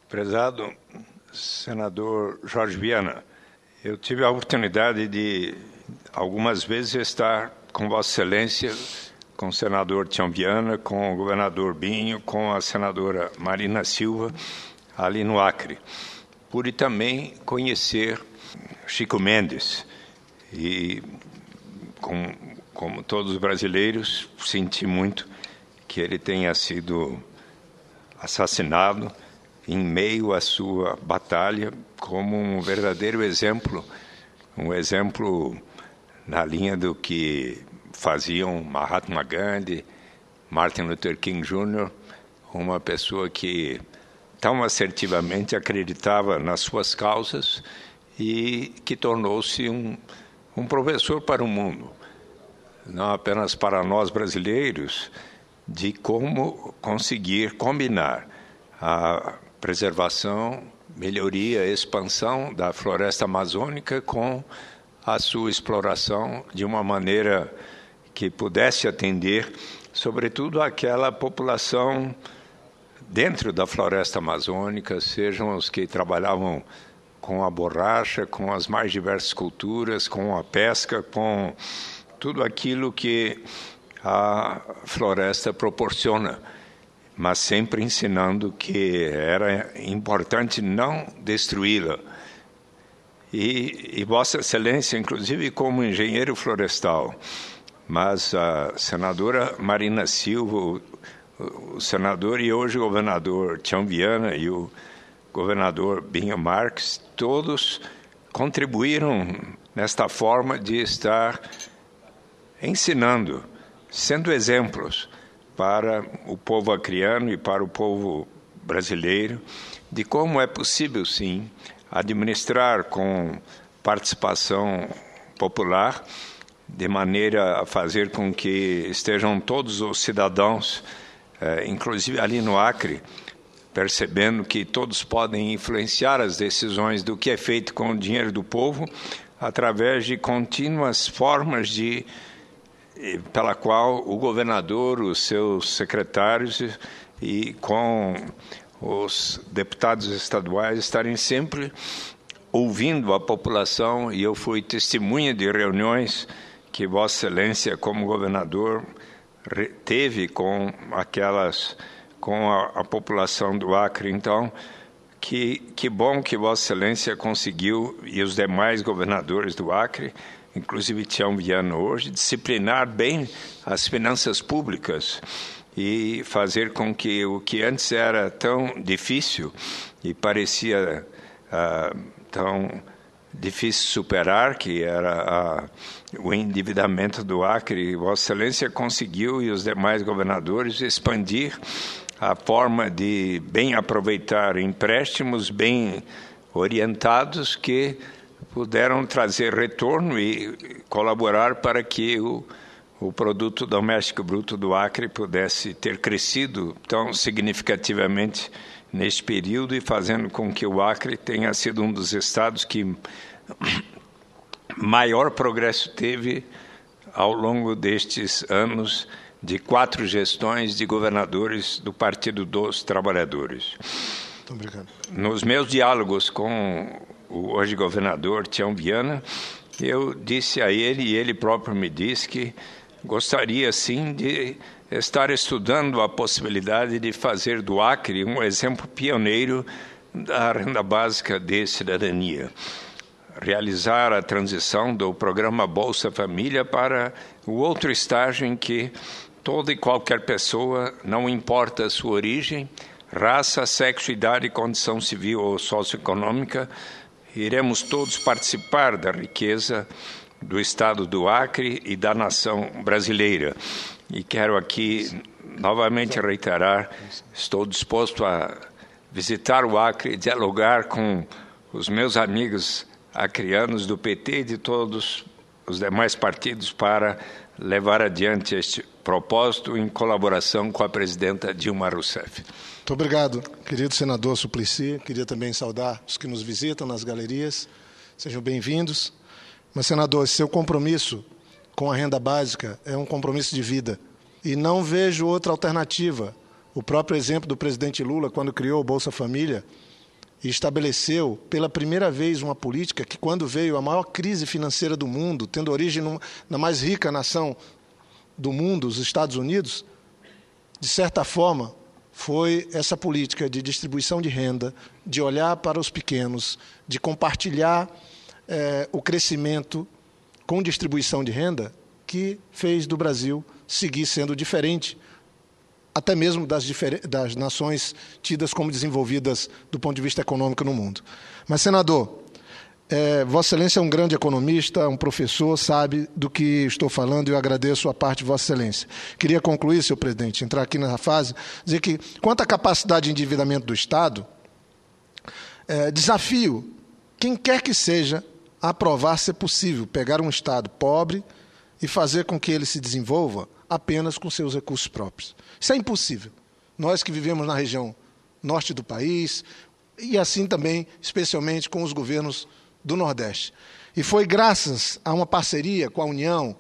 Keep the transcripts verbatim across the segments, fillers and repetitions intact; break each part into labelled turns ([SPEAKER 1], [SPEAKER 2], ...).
[SPEAKER 1] Prezado senador Jorge Viana, eu tive a oportunidade de, algumas vezes, estar com Vossa Excelência, com o senador Tião Viana, com o governador Binho, com a senadora Marina Silva, ali no Acre. Pude também conhecer Chico Mendes e, com, como todos os brasileiros, senti muito que ele tenha sido assassinado em meio à sua batalha, como um verdadeiro exemplo, um exemplo na linha do que faziam Mahatma Gandhi, Martin Luther King Júnior, uma pessoa que tão assertivamente acreditava nas suas causas e que tornou-se um, um professor para o mundo, não apenas para nós brasileiros, de como conseguir combinar a preservação, melhoria, expansão da floresta amazônica com a sua exploração de uma maneira que pudesse atender, sobretudo, aquela população dentro da floresta amazônica, sejam os que trabalhavam com a borracha, com as mais diversas culturas, com a pesca, com tudo aquilo que a floresta proporciona, mas sempre ensinando que era importante não destruí-la. E, e Vossa Excelência, inclusive como engenheiro florestal, mas a senadora Marina Silva, o, o senador e hoje o governador Tião Viana e o governador Binho Marques, todos contribuíram nesta forma de estar ensinando, sendo exemplos para o povo acreano e para o povo brasileiro, de como é possível, sim, administrar com participação popular, de maneira a fazer com que estejam todos os cidadãos, eh, inclusive ali no Acre, percebendo que todos podem influenciar as decisões do que é feito com o dinheiro do povo, através de contínuas formas de pela qual o governador, os seus secretários e com os deputados estaduais estarem sempre ouvindo a população, e eu fui testemunha de reuniões que Vossa Excelência, como governador, teve com aquelas, com a, a população do Acre. Então, que, que bom que Vossa Excelência conseguiu, e os demais governadores do Acre, inclusive Tião Viana hoje, disciplinar bem as finanças públicas e fazer com que o que antes era tão difícil e parecia ah, tão difícil superar, que era ah, o endividamento do Acre, Vossa Excelência conseguiu, e os demais governadores, expandir a forma de bem aproveitar empréstimos bem orientados que puderam trazer retorno e colaborar para que o, o produto doméstico bruto do Acre pudesse ter crescido tão significativamente neste período e fazendo com que o Acre tenha sido um dos estados que maior progresso teve ao longo destes anos de quatro gestões de governadores do Partido dos Trabalhadores.
[SPEAKER 2] Muito obrigado. Nos
[SPEAKER 1] meus diálogos com o hoje governador Tião Viana, eu disse a ele, e ele próprio me disse, que gostaria, sim, de estar estudando a possibilidade de fazer do Acre um exemplo pioneiro da renda básica de cidadania. Realizar a transição do programa Bolsa Família para o outro estágio em que toda e qualquer pessoa, não importa a sua origem, raça, sexo, idade, condição civil ou socioeconômica, iremos todos participar da riqueza do Estado do Acre e da nação brasileira. E quero aqui novamente reiterar, estou disposto a visitar o Acre, dialogar com os meus amigos acreanos do P T e de todos os demais partidos para levar adiante este propósito em colaboração com a presidenta Dilma Rousseff.
[SPEAKER 2] Muito obrigado, querido senador Suplicy. Queria também saudar os que nos visitam nas galerias. Sejam bem-vindos. Mas, senador, seu compromisso com a renda básica é um compromisso de vida. E não vejo outra alternativa. O próprio exemplo do presidente Lula, quando criou o Bolsa Família, e estabeleceu pela primeira vez uma política que, quando veio a maior crise financeira do mundo, tendo origem na mais rica nação do mundo, os Estados Unidos, de certa forma, foi essa política de distribuição de renda, de olhar para os pequenos, de compartilhar eh, o crescimento com distribuição de renda, que fez do Brasil seguir sendo diferente, até mesmo das, das nações tidas como desenvolvidas do ponto de vista econômico no mundo. Mas, senador, é, Vossa Excelência é um grande economista, um professor, sabe do que estou falando e eu agradeço a parte de Vossa Excelência. Queria concluir, senhor presidente, entrar aqui nessa fase, dizer que, quanto à capacidade de endividamento do Estado, é, desafio quem quer que seja a aprovar ser possível pegar um Estado pobre e fazer com que ele se desenvolva apenas com seus recursos próprios. Isso é impossível. Nós que vivemos na região norte do país, e assim também, especialmente com os governos do Nordeste. E foi graças a uma parceria com a União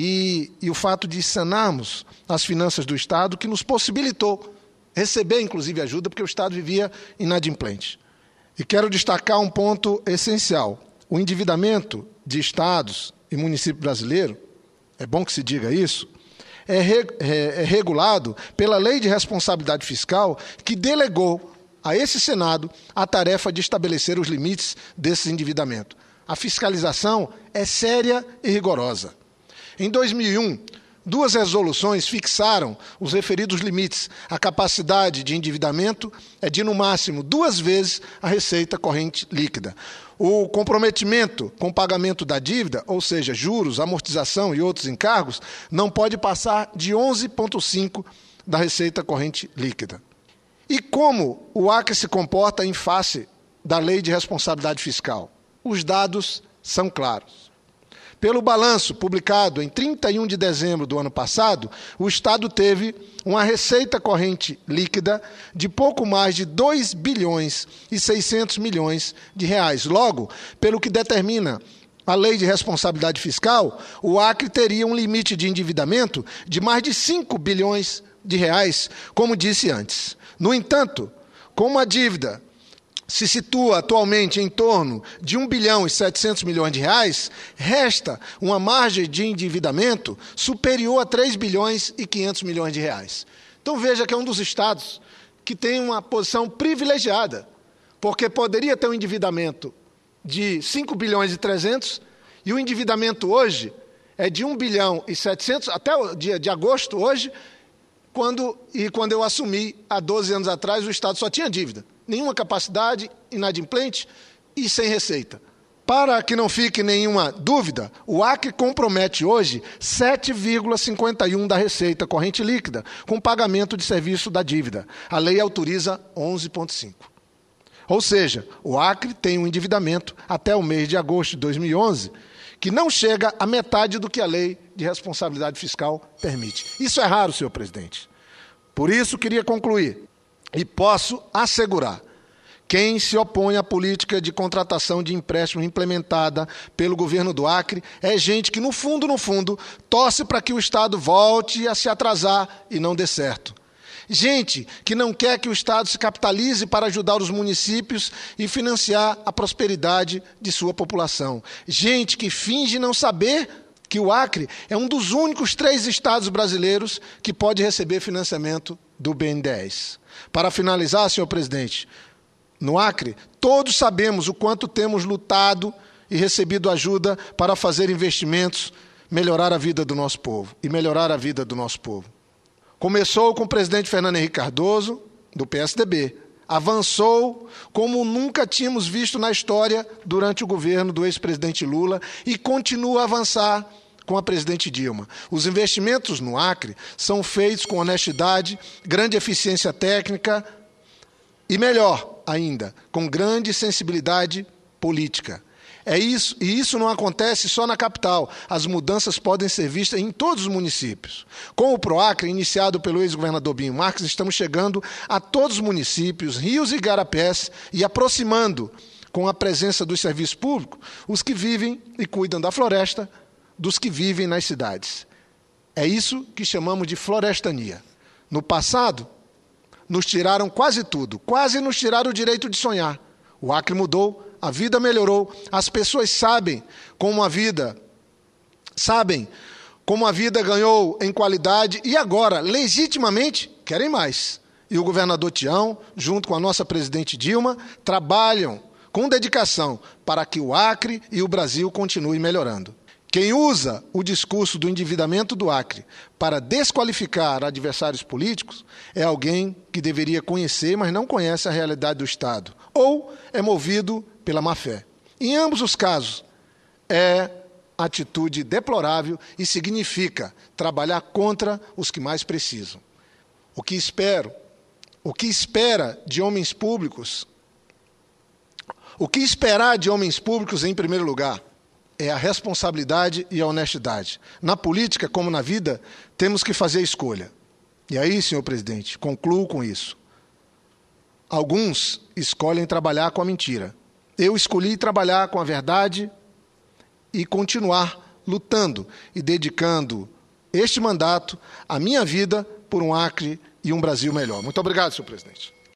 [SPEAKER 2] e, e o fato de sanarmos as finanças do Estado que nos possibilitou receber, inclusive, ajuda, porque o Estado vivia inadimplente. E quero destacar um ponto essencial. O endividamento de estados e municípios brasileiros, é bom que se diga isso, É, re, é, é regulado pela Lei de Responsabilidade Fiscal, que delegou a esse Senado a tarefa de estabelecer os limites desse endividamento. A fiscalização é séria e rigorosa. Em dois mil e um, duas resoluções fixaram os referidos limites. A capacidade de endividamento é de, no máximo, duas vezes a receita corrente líquida. O comprometimento com o pagamento da dívida, ou seja, juros, amortização e outros encargos, não pode passar de onze vírgula cinco por cento da receita corrente líquida. E como o Acre se comporta em face da Lei de Responsabilidade Fiscal? Os dados são claros. Pelo balanço publicado em trinta e um de dezembro do ano passado, o Estado teve uma receita corrente líquida de pouco mais de dois bilhões e seiscentos milhões de reais. Logo, pelo que determina a Lei de Responsabilidade Fiscal, o Acre teria um limite de endividamento de mais de cinco bilhões de reais, como disse antes. No entanto, como a dívida se situa atualmente em torno de um bilhão e setecentos milhões de reais, resta uma margem de endividamento superior a três bilhões e quinhentos milhões de reais. Então veja que é um dos estados que tem uma posição privilegiada, porque poderia ter um endividamento de cinco bilhões e trezentos e o endividamento hoje é de um bilhão e setecentos, até o dia de agosto hoje, quando, e quando eu assumi há doze anos atrás, o Estado só tinha dívida. Nenhuma capacidade, inadimplente e sem receita. Para que não fique nenhuma dúvida, o Acre compromete hoje sete vírgula cinquenta e um por cento da receita corrente líquida com pagamento de serviço da dívida. A lei autoriza onze vírgula cinco por cento. Ou seja, o Acre tem um endividamento até o mês de agosto de dois mil e onze que não chega à metade do que a Lei de Responsabilidade Fiscal permite. Isso é raro, senhor presidente. Por isso, queria concluir. E posso assegurar, quem se opõe à política de contratação de empréstimo implementada pelo governo do Acre é gente que, no fundo, no fundo, torce para que o Estado volte a se atrasar e não dê certo. Gente que não quer que o Estado se capitalize para ajudar os municípios e financiar a prosperidade de sua população. Gente que finge não saber que o Acre é um dos únicos três estados brasileiros que pode receber financiamento do B N D E S. Para finalizar, senhor presidente, no Acre, todos sabemos o quanto temos lutado e recebido ajuda para fazer investimentos, melhorar a vida do nosso povo e melhorar a vida do nosso povo. Começou com o presidente Fernando Henrique Cardoso, do P S D B. Avançou como nunca tínhamos visto na história durante o governo do ex-presidente Lula e continua a avançar com a presidente Dilma. Os investimentos no Acre são feitos com honestidade, grande eficiência técnica e, melhor ainda, com grande sensibilidade política. É isso, e isso não acontece só na capital. As mudanças podem ser vistas em todos os municípios. Com o PROACRE, iniciado pelo ex-governador Binho Marques, estamos chegando a todos os municípios, rios e igarapés, e aproximando, com a presença dos serviços públicos, os que vivem e cuidam da floresta, dos que vivem nas cidades. É isso que chamamos de florestania. No passado, nos tiraram quase tudo, quase nos tiraram o direito de sonhar. O Acre mudou, a vida melhorou, as pessoas sabem como a vida, sabem como a vida ganhou em qualidade e agora, legitimamente, querem mais. E o governador Tião, junto com a nossa presidente Dilma, trabalham com dedicação para que o Acre e o Brasil continuem melhorando. Quem usa o discurso do endividamento do Acre para desqualificar adversários políticos é alguém que deveria conhecer, mas não conhece a realidade do Estado, ou é movido pela má-fé. Em ambos os casos, é atitude deplorável e significa trabalhar contra os que mais precisam. O que espero, o que espera de homens públicos, o que esperar de homens públicos, em primeiro lugar, é a responsabilidade e a honestidade. Na política, como na vida, temos que fazer a escolha. E aí, senhor presidente, concluo com isso. Alguns escolhem trabalhar com a mentira. Eu escolhi trabalhar com a verdade e continuar lutando e dedicando este mandato, a minha vida, por um Acre e um Brasil melhor. Muito obrigado, senhor presidente.